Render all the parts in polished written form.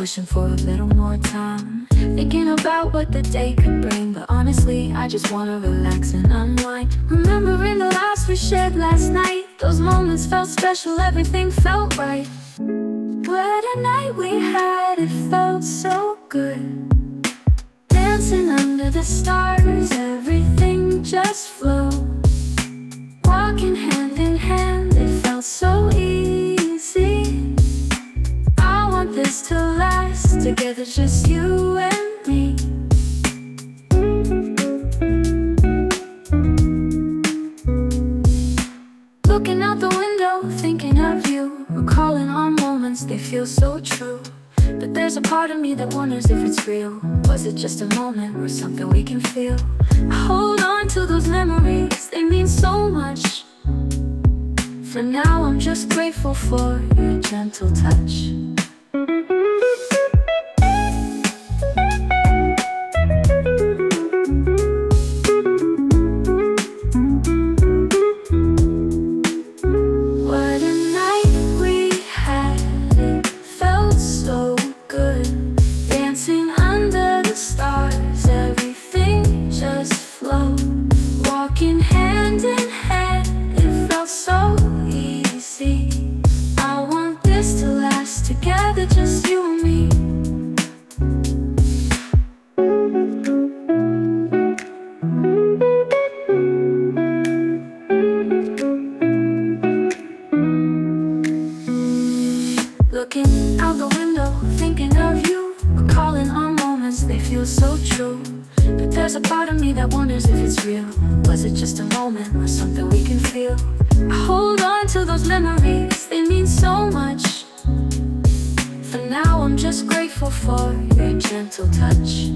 wishing for a little more time, thinking about what the day could bring. But honestly, I just wanna relax and unwind. Remembering the laughs we shared last night, those moments felt special, everything felt right. What a night we had, it felt so good. Dancing under the stars, everything just flowed. Walking hand in hand, it felt so easy. I want this to last, together just you and me. Looking out the window, thinking of you, recalling our moments, they feel so true. But there's a part of me that wonders if it's real. Was it just a moment or something we can feel? I hold on to those memories, they mean so much. For now I'm just grateful for your gentle touch. What a night we had, it felt so good. Dancing under the stars, everything just flowed. Walking hand in hand, it felt so easy. I want this to last, together just you and me. Looking out the window, thinking of you, recalling our moments, they feel so true. But there's a part of me that wonders if it's real. Was it just a moment or something we can feel? I hold on to those memories, they mean so much. For now I'm just grateful for your gentle touch.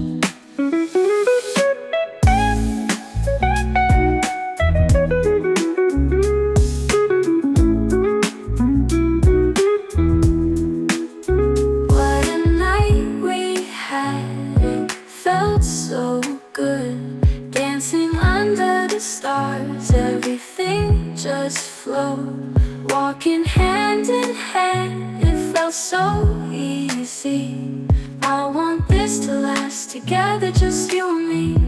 What a night we had, it felt so good. Dancing under the stars, everything just flowed. Walking hand in hand, it felt so easy. I want this to last, together just you and me.